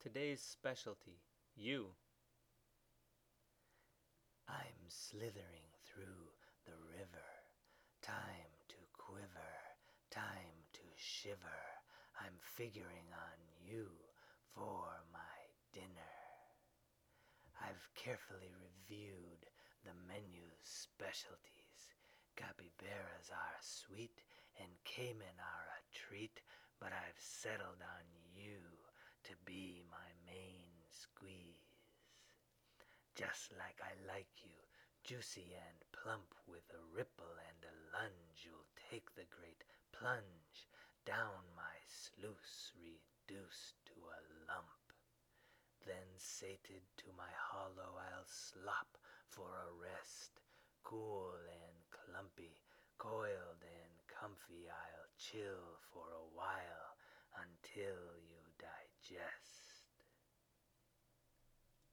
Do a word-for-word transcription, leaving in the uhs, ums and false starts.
Today's specialty, you. I'm slithering through the river, time to quiver, time to shiver. I'm figuring on you for my dinner. I've carefully reviewed the menu's specialties. Capybaras are sweet and caiman are a treat, but I've settled on you to be my main squeeze. Just like I like you, juicy and plump, with a ripple and a lunge, you'll take the great plunge down my sluice, reduced to a lump. Then sated to my hollow I'll slop for a rest, cool and clumpy, coiled and comfy I'll chill for a while until you